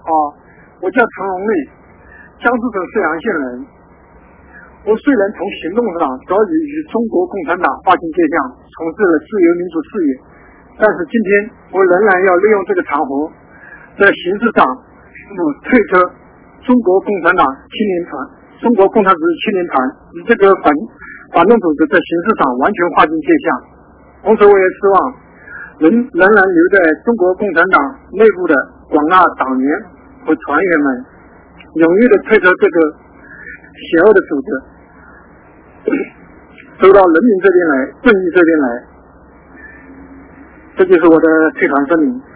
我叫陈荣利，江苏省泗阳县人。我虽然从行动上早已与中国共产党划清界限，从事了自由民主事业，但是今天我仍然要利用这个场合，在形式上退出中国共产党青年团、中国共产主义青年团与这个反动组织在形式上完全划清界限。同时，我也希望仍然留在中国共产党内部的广大党员和团员们，踊跃地退出这个邪恶的组织，走到人民这边来，正义这边来。这就是我的退团声明。